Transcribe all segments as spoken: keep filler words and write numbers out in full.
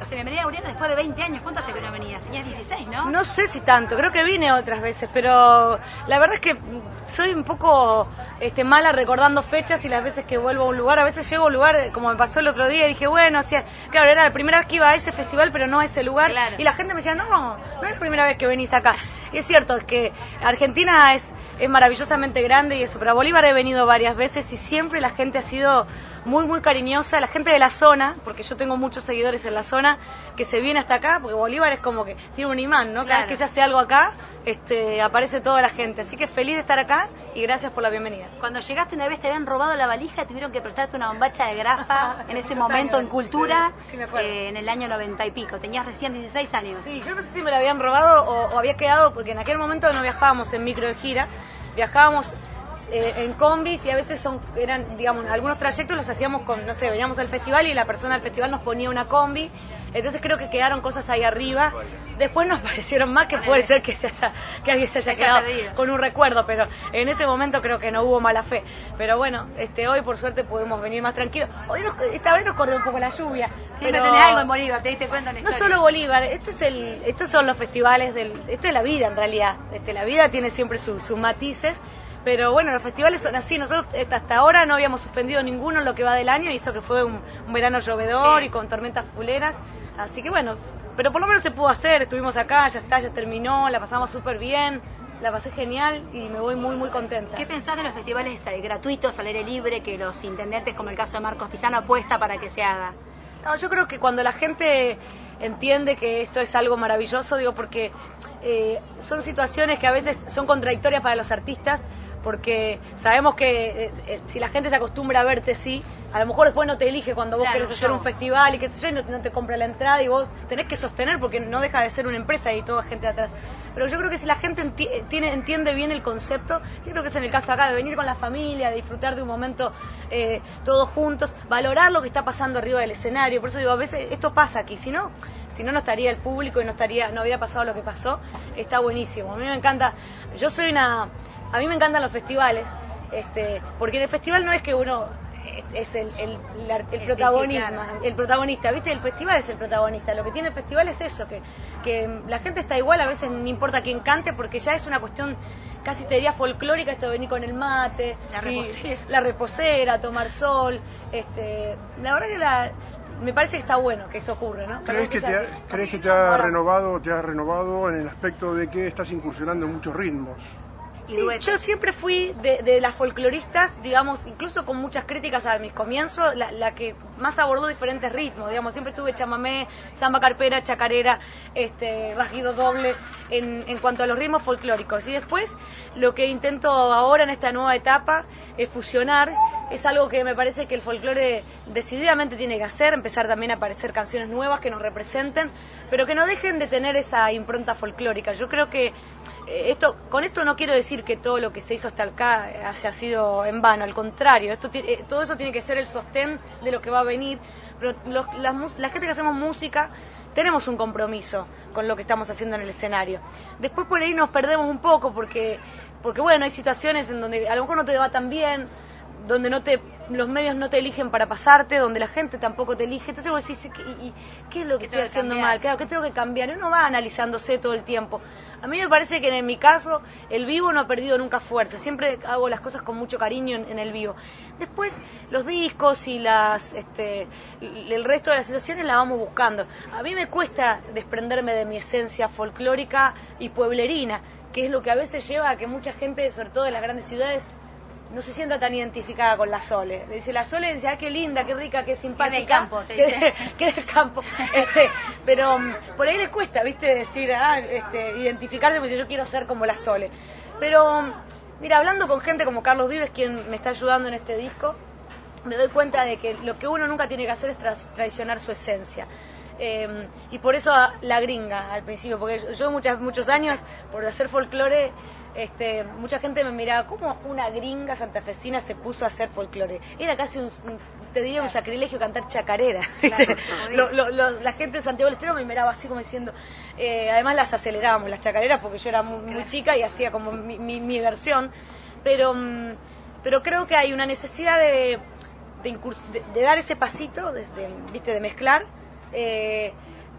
José. Bienvenida, Oriana, después de veinte años. ¿Cuánto hace que no venías? Tenías dieciséis, ¿no? No sé si tanto, creo que vine otras veces, pero la verdad es que soy un poco este, mala recordando fechas y las veces que vuelvo a un lugar. A veces llego a un lugar, como me pasó el otro día, y dije, bueno, o sea, claro, era la primera vez que iba a ese festival, pero no a ese lugar. Claro. Y la gente me decía, no, no es la primera vez que venís acá. Y es cierto, es que Argentina es, es maravillosamente grande y eso, pero a Bolívar he venido varias veces y siempre la gente ha sido muy, muy cariñosa, la gente de la zona, porque yo tengo muchos seguidores en la zona, que se viene hasta acá, porque Bolívar es como que tiene un imán, ¿no? Cada Claro. vez que se hace algo acá, este, aparece toda la gente. Así que feliz de estar acá y gracias por la bienvenida. Cuando llegaste una vez te habían robado la valija y tuvieron que prestarte una bombacha de grafa en ese Muchos momento años. en Cultura, Sí, sí me acuerdo. eh, en el año noventa y pico. Tenías recién dieciséis años. Sí, yo no sé si me la habían robado o, o había quedado, porque en aquel momento no viajábamos en micro de gira, viajábamos eh, en combis y a veces son eran, digamos, algunos trayectos los hacíamos con, no sé, veníamos al festival y la persona del festival nos ponía una combi, entonces creo que quedaron cosas ahí arriba. Después nos parecieron más que puede ser que se haya, que alguien se haya Se haya quedado perdido. con un recuerdo, pero en ese momento creo que no hubo mala fe. Pero bueno, este hoy por suerte podemos venir más tranquilos. Hoy nos, esta vez nos corrió un poco la lluvia. Siempre pero tenés algo en Bolívar, te diste cuenta en la no historia. solo Bolívar, esto es el, estos son los festivales del, esto es la vida en realidad. Este, la vida tiene siempre sus, sus matices, pero bueno, los festivales son así. Nosotros hasta ahora no habíamos suspendido ninguno en lo que va del año y eso que fue un, un verano llovedor Sí. y con tormentas fuleras, así que bueno, pero por lo menos se pudo hacer. Estuvimos acá, ya está, ya terminó, la pasamos súper bien, la pasé genial y me voy muy muy contenta. ¿Qué pensás de los festivales eh, gratuitos, al aire libre, que los intendentes, como el caso de Marcos Pizano, apuesta para que se haga? No, yo creo que cuando la gente entiende que esto es algo maravilloso, digo, porque eh, son situaciones que a veces son contradictorias para los artistas, porque sabemos que eh, eh, si la gente se acostumbra a verte así, a lo mejor después no te elige cuando vos Claro, querés hacer yo. un festival y qué sé yo, y no, no te compra la entrada y vos tenés que sostener porque no deja de ser una empresa y toda gente atrás. Pero yo creo que si la gente enti tiene, entiende bien el concepto, yo creo que es en el caso acá de venir con la familia, de disfrutar de un momento eh, todos juntos, valorar lo que está pasando arriba del escenario. Por eso digo, a veces esto pasa aquí, si no, si no, no estaría el público y no estaría, no hubiera pasado lo que pasó. Está buenísimo. A mí me encanta, yo soy una, a mí me encantan los festivales, este, porque en el festival no es que uno es el, el, el, el protagonismo, sí, claro. el protagonista, ¿viste? El festival es el protagonista. Lo que tiene el festival es eso, que, que la gente está igual, a veces no importa quién cante, porque ya es una cuestión casi te diría folclórica, esto de venir con el mate, La sí, reposera. la reposera, tomar sol, este, la verdad que la, me parece que está bueno que eso ocurra, ¿no? ¿Crees que, te ha, ¿Crees que te ha renovado, te has renovado en el aspecto de que estás incursionando en muchos ritmos? Sí, yo siempre fui de, de las folcloristas, digamos, incluso con muchas críticas a mis comienzos, la, la que más abordó diferentes ritmos, digamos, siempre tuve chamamé, samba carpera, chacarera, este, rasguido doble, en, en cuanto a los ritmos folclóricos. Y después, lo que intento ahora en esta nueva etapa es fusionar, es algo que me parece que el folclore decididamente tiene que hacer, empezar también a aparecer canciones nuevas que nos representen, pero que no dejen de tener esa impronta folclórica. Yo creo que esto, con esto no quiero decir que todo lo que se hizo hasta acá haya sido en vano, al contrario, esto, todo eso tiene que ser el sostén de lo que va a venir, pero los, la, la gente que hacemos música tenemos un compromiso con lo que estamos haciendo en el escenario. Después por ahí nos perdemos un poco porque, porque bueno, hay situaciones en donde a lo mejor no te va tan bien, donde no te, los medios no te eligen para pasarte, donde la gente tampoco te elige, entonces vos decís, ¿y, y qué es lo que estoy haciendo mal? Claro, ¿qué tengo que cambiar? Y uno va analizándose todo el tiempo. A mí me parece que en mi caso el vivo no ha perdido nunca fuerza, siempre hago las cosas con mucho cariño en, en el vivo. Después los discos y las, este, el resto de las situaciones la vamos buscando. A mí me cuesta desprenderme de mi esencia folclórica y pueblerina, que es lo que a veces lleva a que mucha gente, sobre todo de las grandes ciudades, no se sienta tan identificada con la Sole. Le dice la Sole, dice, ah, qué linda, qué rica, qué simpática. Qué del campo, te dice. Qué del campo. Este, pero um, por ahí le cuesta, viste, decir, ah, este, identificarse, porque yo quiero ser como la Sole. Pero, um, mira, hablando con gente como Carlos Vives, quien me está ayudando en este disco, me doy cuenta de que lo que uno nunca tiene que hacer es tra traicionar su esencia. Eh, y por eso la gringa al principio, porque yo muchas, muchos años, por hacer folclore, este, mucha gente me miraba, ¿cómo una gringa santafesina se puso a hacer folclore? Era casi un, un te diría, un sacrilegio cantar chacarera. Claro, lo, lo, lo, la gente de Santiago del Estero me miraba así como diciendo, eh, además las acelerábamos, las chacareras, porque yo era muy, muy chica y hacía como mi, mi, mi versión, pero, pero creo que hay una necesidad de, de, de, de dar ese pasito, de, de, ¿viste? de mezclar, eh,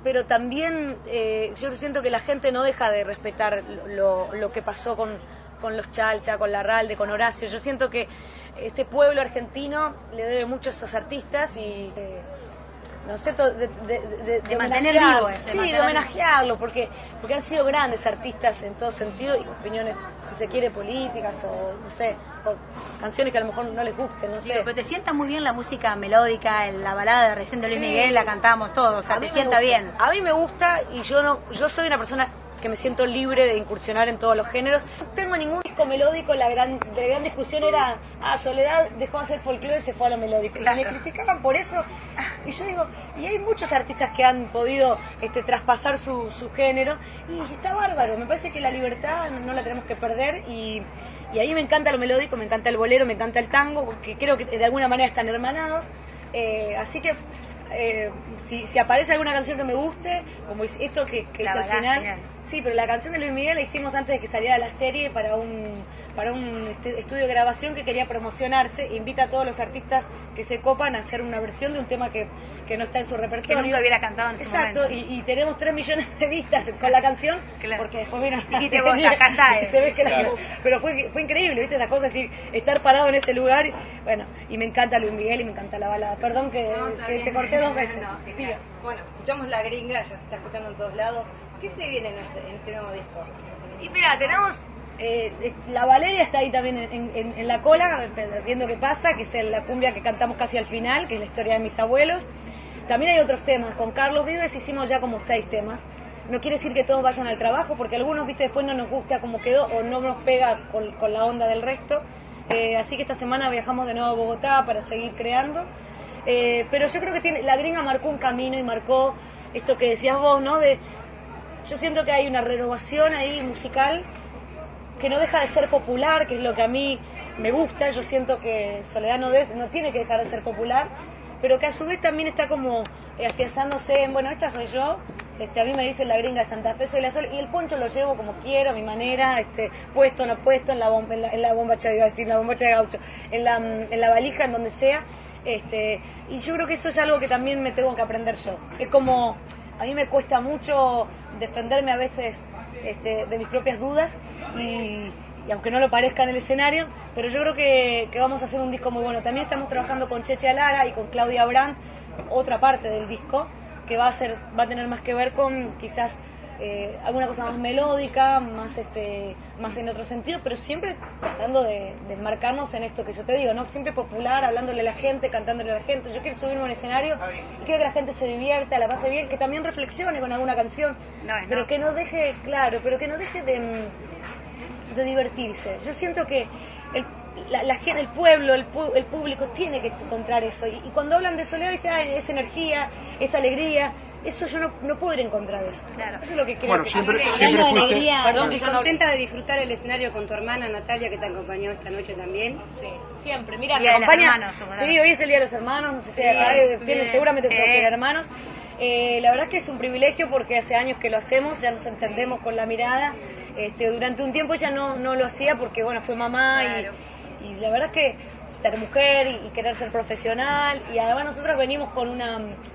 pero también eh, yo siento que la gente no deja de respetar lo, lo que pasó con, con los Chalcha, con Larralde, con Horacio. Yo siento que este pueblo argentino le debe mucho a esos artistas y eh, no sé, de, de, de, de, de mantener vivo ese, sí, mantener de homenajearlos, porque porque han sido grandes artistas en todo sentido, y opiniones, si se quiere, políticas o no sé, o canciones que a lo mejor no les gusten, no sé. Digo, pero te sienta muy bien la música melódica, la balada de recién de Luis Sí. Miguel, la cantábamos todos, o sea, A te mí me sienta gusta. bien. A mí me gusta, y yo no, yo soy una persona que me siento libre de incursionar en todos los géneros. No tengo ningún disco melódico. La gran, la gran discusión era, ah, Soledad dejó de hacer folclore y se fue a lo melódico. Claro. Y me criticaban por eso. Y yo digo, y hay muchos artistas que han podido este, traspasar su, su género, y está bárbaro. Me parece que la libertad no, no la tenemos que perder, y, y ahí me encanta lo melódico, me encanta el bolero, me encanta el tango, porque creo que de alguna manera están hermanados. Eh, así que Eh, si, si aparece alguna canción que me guste, como esto que, que hice al final, genial. Sí, pero la canción de Luis Miguel la hicimos antes de que saliera la serie para un para un estudio de grabación que quería promocionarse. Invita a todos los artistas que se copan a hacer una versión de un tema que, que no está en su repertorio. Que nunca hubiera cantado en ese Exacto, y, y tenemos tres millones de vistas con la canción, claro. Porque después vino y te vos, acá está, eh. se ve que claro. la, pero fue, fue increíble, ¿viste? Esas cosas, así, estar parado en ese lugar, y, bueno, y me encanta Luis Miguel y me encanta la balada. Perdón que, no, que te corté dos veces. No, no, bueno, escuchamos La Gringa, ya se está escuchando en todos lados. ¿Qué se viene en este, en este nuevo disco? Y mira, tenemos eh, la Valeria está ahí también en, en, en la cola, viendo qué pasa, que es la cumbia que cantamos casi al final, que es la historia de mis abuelos. También hay otros temas. Con Carlos Vives hicimos ya como seis temas. No quiere decir que todos vayan al trabajo, porque algunos, viste, después no nos gusta cómo quedó o no nos pega con, con la onda del resto. Eh, así que esta semana viajamos de nuevo a Bogotá para seguir creando. Eh, pero yo creo que tiene, La Gringa marcó un camino y marcó esto que decías vos, ¿no? De, yo siento que hay una renovación ahí musical que no deja de ser popular, que es lo que a mí me gusta. Yo siento que Soledad no, de, no tiene que dejar de ser popular, pero que a su vez también está como eh, afianzándose en, bueno, esta soy yo, este, a mí me dicen La Gringa de Santa Fe, soy la Sol, y el poncho lo llevo como quiero, a mi manera, este, puesto o no puesto, en la, bomba, en la, en la bombacha, iba a decir, en la bombacha de gaucho, en la, en la valija, en donde sea. Este, y yo creo que eso es algo que también me tengo que aprender yo. Es como, a mí me cuesta mucho defenderme a veces este, de mis propias dudas, y, y aunque no lo parezca en el escenario, pero yo creo que, que vamos a hacer un disco muy bueno. También estamos trabajando con Cheche Alara y con Claudia Brandt, otra parte del disco, que va a ser, va a tener más que ver con quizás Eh, alguna cosa más melódica, más este más en otro sentido, pero siempre tratando de, de marcarnos en esto que yo te digo, ¿no? Siempre popular, hablándole a la gente, cantándole a la gente. Yo quiero subirme a un escenario y quiero que la gente se divierta, la pase bien, que también reflexione con alguna canción, no, no. pero que no deje, claro, pero que no deje de, de divertirse. Yo siento que el La, la gente, el pueblo, el, pu el público tiene que encontrar eso, y, y cuando hablan de Soledad dice, ah, es energía, es alegría. Eso yo no, no puedo ir en contra de eso. Claro. Eso es lo que creo. Bueno, que siempre, que siempre fuiste... alegría, Perdón, ¿y contenta de disfrutar el escenario con tu hermana Natalia, que te acompañó esta noche también? Sí, siempre. Mira, Día me de acompaña. los hermanos, Sí, hoy es el Día de los Hermanos, no sé si sí, acá eh, tienen, seguramente sí. todos tienen hermanos. Eh, la verdad que es un privilegio, porque hace años que lo hacemos, ya nos entendemos con la mirada. Este, durante un tiempo ella no, no lo hacía porque, bueno, fue mamá, claro. y, y la verdad es que ser mujer y, y querer ser profesional, y además nosotros venimos con una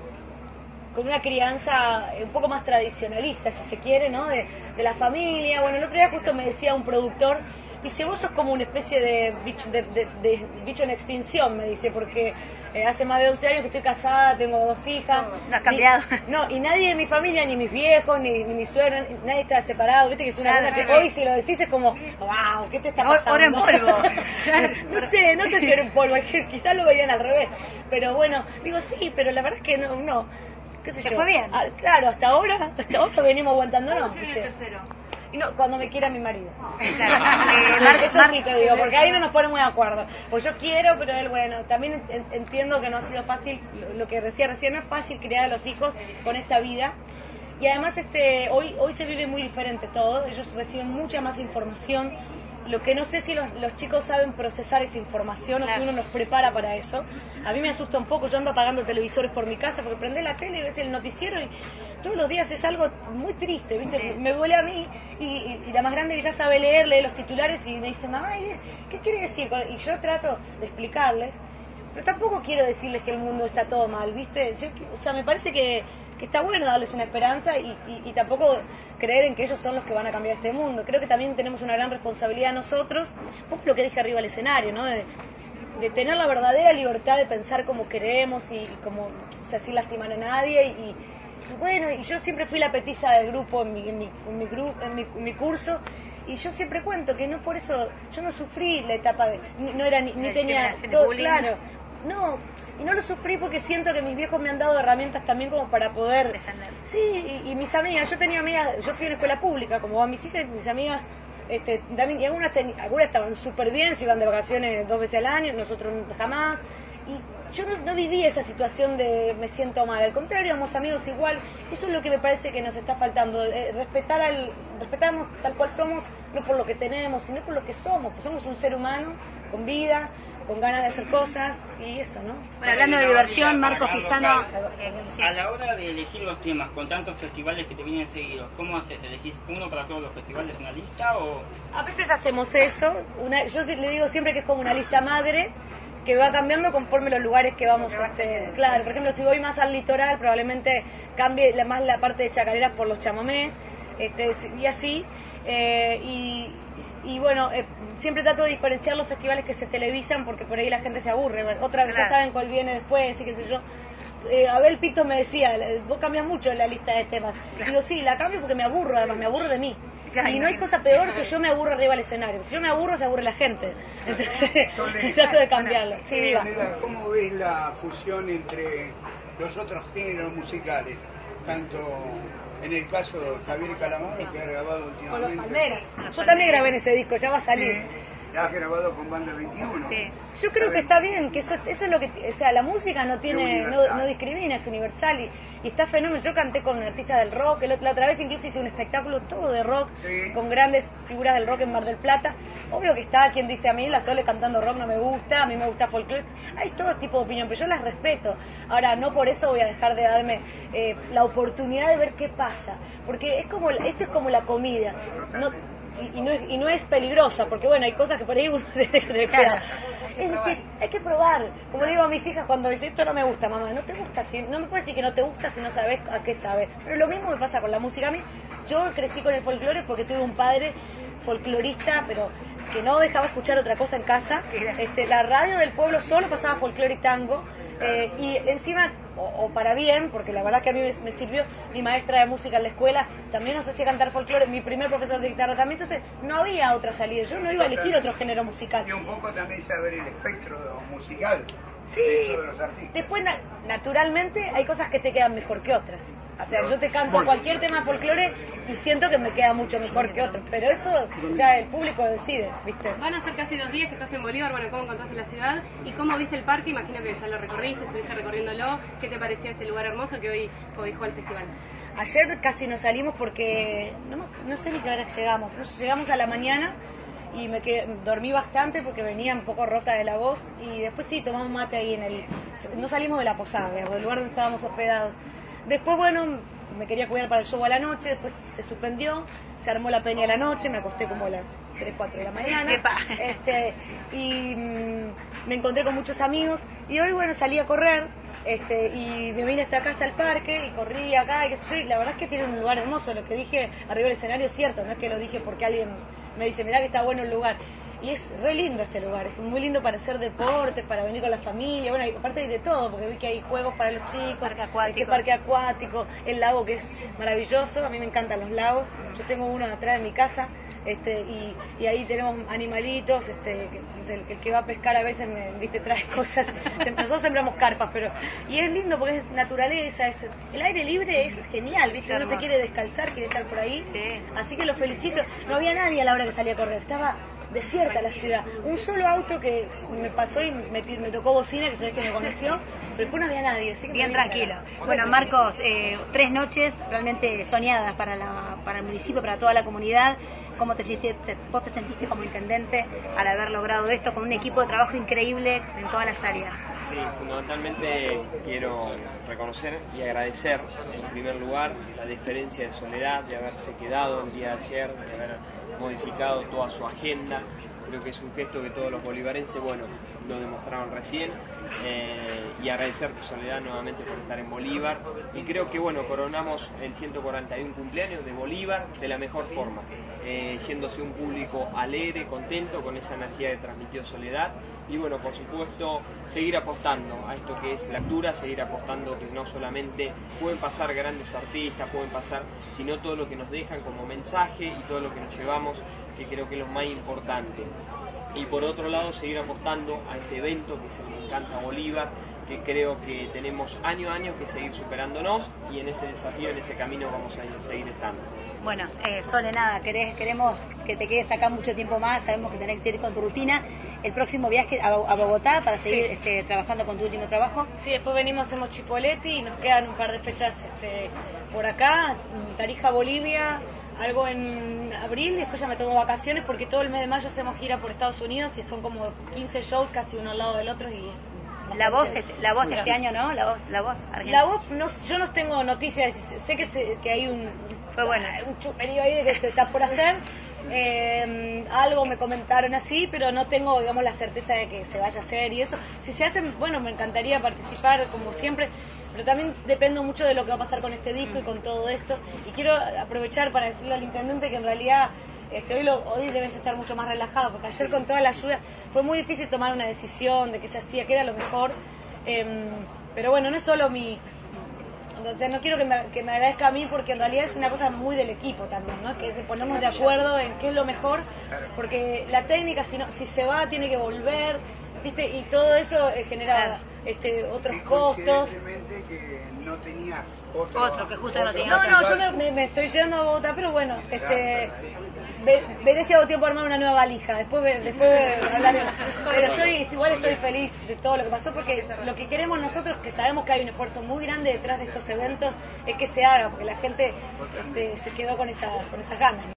con una crianza un poco más tradicionalista, si se quiere, ¿no? De, de la familia. Bueno, el otro día justo me decía un productor, dice, vos sos como una especie de bicho, de, de, de bicho en extinción, me dice, porque eh, hace más de once años que estoy casada, tengo dos hijas. No, no has cambiado. Ni, no, y nadie de mi familia, ni mis viejos, ni, ni mi suegra, nadie está separado. Viste que es una claro, cosa que claro. hoy si lo decís es como, wow, ¿qué te está pasando? Oro en polvo. No sé, no sé si era en polvo, quizás lo verían al revés. Pero bueno, digo sí, pero la verdad es que no, no. ¿Qué sé ¿Te yo? fue bien? Ah, claro, hasta ahora, hasta ahora venimos aguantándonos, ¿Cómo ¿viste? el tercero? Y no, cuando me quiera mi marido. Claro. Eh, Mar Eso Mar sí te digo, porque ahí no nos ponemos de acuerdo. Pues yo quiero, pero él, bueno, también en, entiendo que no ha sido fácil, lo, lo que decía recién, no es fácil criar a los hijos con esta vida. Y además este hoy hoy se vive muy diferente todo, ellos reciben mucha más información. Lo que no sé si los, los chicos saben procesar esa información, claro. O si uno los prepara para eso. A mí me asusta un poco, yo ando apagando televisores por mi casa porque prendés la tele y ves el noticiero y todos los días es algo muy triste, ¿viste? Sí. Me duele a mí, y, y, y la más grande que ya sabe leer, lee los titulares y me dice, mamá, ¿qué quiere decir? Y yo trato de explicarles, pero tampoco quiero decirles que el mundo está todo mal, ¿viste? Yo, o sea, me parece que, que está bueno darles una esperanza y, y, y tampoco creer en que ellos son los que van a cambiar este mundo. Creo que también tenemos una gran responsabilidad nosotros, un poco lo que dije arriba del escenario, ¿no? De, de tener la verdadera libertad de pensar como queremos y, y como, o sea, sin lastimar a nadie y, y bueno, y yo siempre fui la petiza del grupo en mi, en mi, en mi, gru, en mi, en mi curso y yo siempre cuento que no por eso, yo no sufrí la etapa de, no era ni, ni tenía todo claro, no, y no lo sufrí porque siento que mis viejos me han dado herramientas también como para poder defender. Sí, y, y mis amigas, yo tenía amigas, yo fui a una escuela pública, como van mis hijas, mis amigas Este, también, y algunas, ten, algunas estaban súper bien, se iban de vacaciones dos veces al año, nosotros jamás. Y yo no, no viví esa situación de me siento mal, al contrario, somos amigos igual. Eso es lo que me parece que nos está faltando, eh, respetar al, respetarnos tal cual somos, no por lo que tenemos, sino por lo que somos, pues somos un ser humano con vida, con ganas de hacer cosas y eso, ¿no? Bueno, hablando de diversión, Marcos Pisano... Eh, sí. A la hora de elegir los temas, con tantos festivales que te vienen seguidos, ¿cómo haces? ¿Elegís uno para todos los festivales, una lista o...? A veces hacemos eso, una, yo le digo siempre que es como una lista madre, que va cambiando conforme los lugares que vamos a hacer. Claro, por ejemplo, si voy más al litoral, probablemente cambie la, más la parte de chacareras por los chamamés, este, y así, eh, y... Y bueno, eh, siempre trato de diferenciar los festivales que se televisan porque por ahí la gente se aburre. Otra vez, claro. Ya saben cuál viene después y qué sé yo. Eh, Abel Pito me decía, vos cambias mucho la lista de temas. Claro. Digo, sí, la cambio porque me aburro, además, me aburro de mí. Claro. Y no hay cosa peor que yo me aburro arriba del escenario. Si yo me aburro, se aburre la gente. Entonces, trato de cambiarlo. Sí, diga. ¿Cómo ves la fusión entre los otros géneros musicales? Tanto... En el caso de Javier Calamaro, sí, que ha grabado últimamente... Con los Palmeras. Yo también grabé en ese disco, ya va a salir. Sí, ya has grabado con Banda veintiuno. Sí. Yo creo que está bien, que eso, eso es lo que... O sea, la música no tiene, no, no discrimina, es universal y, y está fenómeno. Yo canté con artistas del rock, la, la otra vez incluso hice un espectáculo todo de rock, sí, con grandes figuras del rock en Mar del Plata. Obvio que está quien dice a mí, la Sole cantando rock no me gusta, a mí me gusta folclore. Hay todo tipo de opinión, pero yo las respeto. Ahora, no por eso voy a dejar de darme eh, la oportunidad de ver qué pasa. Porque es como esto es como la comida. No, y, y, no es, y no es peligrosa, porque bueno, hay cosas que por ahí uno tiene que cuidar. Es decir, hay que probar. Como le digo a mis hijas cuando dicen, esto no me gusta, mamá, no te gusta, si, no me puedes decir que no te gusta si no sabes a qué sabes. Pero lo mismo me pasa con la música. A mí, yo crecí con el folclore porque tuve un padre folclorista, pero que no dejaba escuchar otra cosa en casa. Este, la radio del pueblo solo pasaba folclore y tango, eh, y encima, o, o para bien, porque la verdad que a mí me, me sirvió, mi maestra de música en la escuela también nos hacía cantar folclore, mi primer profesor de guitarra también, entonces no había otra salida, yo no iba a elegir otro género musical. Y un poco también saber el espectro musical. Sí, de los artistas. Después na naturalmente hay cosas que te quedan mejor que otras. O sea, yo te canto cualquier tema folclore y siento que me queda mucho mejor que otros, pero eso ya el público decide, ¿viste? Van a ser casi dos días que estás en Bolívar, bueno, ¿cómo encontraste la ciudad? ¿Y cómo viste el parque? Imagino que ya lo recorriste, estuviste recorriéndolo. ¿Qué te pareció este lugar hermoso que hoy cobijó el festival? Ayer casi nos salimos porque, no, no sé ni qué hora llegamos, pero llegamos a la mañana y me quedé, dormí bastante porque venía un poco rota de la voz y después sí, tomamos mate ahí en el... No salimos de la posada, del lugar donde estábamos hospedados. Después, bueno, me quería cuidar para el show a la noche, después se suspendió, se armó la peña a la noche, me acosté como a las tres, cuatro de la mañana, este, y mmm, me encontré con muchos amigos, y hoy, bueno, salí a correr, este, y me vine hasta acá, hasta el parque, y corrí acá, y qué sé yo, y la verdad es que tiene un lugar hermoso, lo que dije arriba del escenario es cierto, no es que lo dije porque alguien me dice, mirá que está bueno el lugar. Y es re lindo este lugar, es muy lindo para hacer deportes, para venir con la familia, bueno, aparte hay de todo, porque vi que hay juegos para los chicos, parque acuático, este parque acuático, el lago que es maravilloso, a mí me encantan los lagos, yo tengo uno atrás de mi casa, este, y, y ahí tenemos animalitos, este, que, no sé, el, el que va a pescar a veces me, viste, trae cosas, nosotros sembramos carpas, pero, y es lindo porque es naturaleza, es, el aire libre es genial, viste, uno se quiere descalzar, quiere estar por ahí, sí. Así que los felicito, no había nadie a la hora que salí a correr, estaba desierta la ciudad, un solo auto que me pasó y me, me tocó bocina, que sabés que me conoció, pero después no había nadie, así que bien tranquilo. Bueno, Marcos, eh, tres noches realmente soñadas para la, para el municipio, para toda la comunidad. ¿Cómo te sentiste, vos te sentiste como intendente al haber logrado esto con un equipo de trabajo increíble en todas las áreas? Sí, fundamentalmente quiero reconocer y agradecer en primer lugar la diferencia de Soledad, de haberse quedado el día de ayer, de haber modificado toda su agenda creo que es un gesto que todos los bolivarenses, bueno, lo demostraron recién, eh, y agradecerte, Soledad, nuevamente por estar en Bolívar, y creo que, bueno, coronamos el ciento cuarenta y uno cumpleaños de Bolívar de la mejor forma, eh, yéndose un público alegre, contento, con esa energía que transmitió Soledad, y bueno, por supuesto, seguir apostando a esto que es la cultura, seguir apostando que no solamente pueden pasar grandes artistas, pueden pasar, sino todo lo que nos dejan como mensaje y todo lo que nos llevamos, que creo que es lo más importante. Y por otro lado, seguir apostando a este evento que se me encanta Bolívar, que creo que tenemos año a año que seguir superándonos, y en ese desafío, en ese camino vamos a seguir estando. Bueno, eh, Sole, nada, querés, queremos que te quedes acá mucho tiempo más, sabemos que tenés que seguir con tu rutina. El próximo viaje a, a Bogotá para seguir sí. este, trabajando con tu último trabajo. Sí, después venimos, hacemos Chipoleti y nos quedan un par de fechas este, por acá, Tarija, Bolivia, algo en abril, después ya me tomo vacaciones porque todo el mes de mayo hacemos gira por Estados Unidos y son como quince shows casi uno al lado del otro y... La voz, es, la voz este año, ¿no? La voz, la voz argentina. La voz, no, yo no tengo noticias, sé que, se, que hay un, fue bueno, un chuperío ahí de que se está por hacer, eh, algo me comentaron así, pero no tengo, digamos, la certeza de que se vaya a hacer y eso. Si se hacen, bueno, me encantaría participar como siempre, pero también dependo mucho de lo que va a pasar con este disco y con todo esto. Y quiero aprovechar para decirle al intendente que en realidad... Este, hoy, lo, hoy debes estar mucho más relajado, porque ayer con toda la lluvia fue muy difícil tomar una decisión de qué se hacía, qué era lo mejor, eh, pero bueno, no es solo mi... Entonces no quiero que me, que me agradezca a mí, porque en realidad es una cosa muy del equipo también, ¿no? Que es de ponernos de acuerdo en qué es lo mejor, porque la técnica, si, no, si se va, tiene que volver, ¿viste? Y todo eso eh, genera este, otros costos. Que no tenías otro, otro que justo no tenías. No, no, yo me, me, me estoy yendo a Bogotá, pero bueno, este... veré si hago tiempo de armar una nueva valija, después después hablaremos, pero estoy, igual estoy feliz de todo lo que pasó, porque lo que queremos nosotros, que sabemos que hay un esfuerzo muy grande detrás de estos eventos, es que se haga, porque la gente este, se quedó con, esa, con esas ganas.